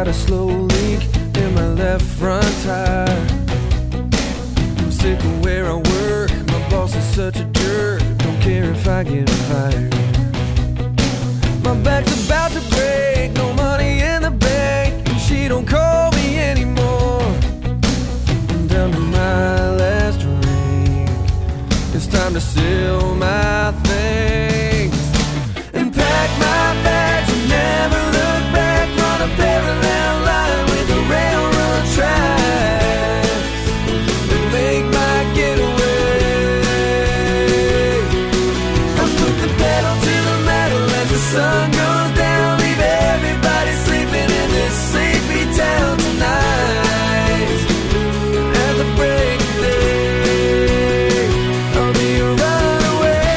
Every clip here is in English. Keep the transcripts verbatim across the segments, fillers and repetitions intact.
got a slow leak in my left front tire. I'm sick of where I work, my boss is such a jerk. Don't care if I get fired. My back's about to break, no money in the bank, and she don't call me anymore. I'm down to my last drink. It's time to sell my things and pack my bags and never look back. Run a parallel line with the railroad tracks and make my getaway. I put the pedal to the metal as the sun goes down. Leave everybody sleeping in this sleepy town tonight. At the break of day, I'll be a runaway.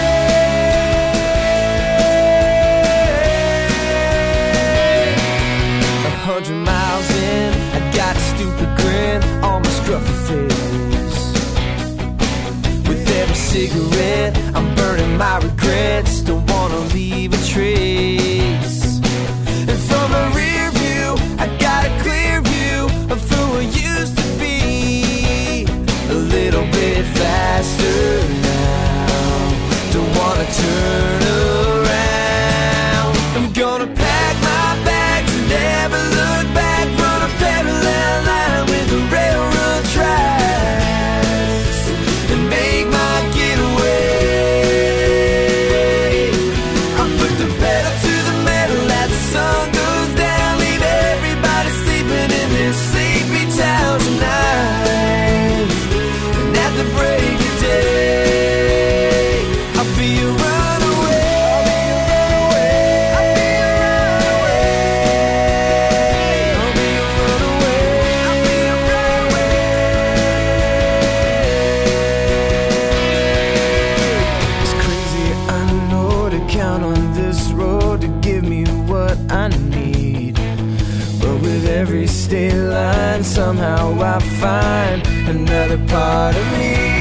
A hundred miles in, I got a stupid grin on my scruffy face. With every cigarette, I'm burning my regrets. Don't wanna leave a trace. And from a rear view, I got a clear view of who I used to be. A little bit faster now. Don't wanna turn around. I'm gonna pack my bags and never look back. Run a parallel line with the railroad tracks and make my getaway. I put the pedal to the metal as the sun goes down. Leave everybody sleeping in this sleepy town tonight. And at the break of day, I'll be a runaway. I'll be a runaway. I'll be a runaway. I'll be a runaway. It's crazy, I know, to count on this road to give me what I need. But with every state line, somehow I find another part of me.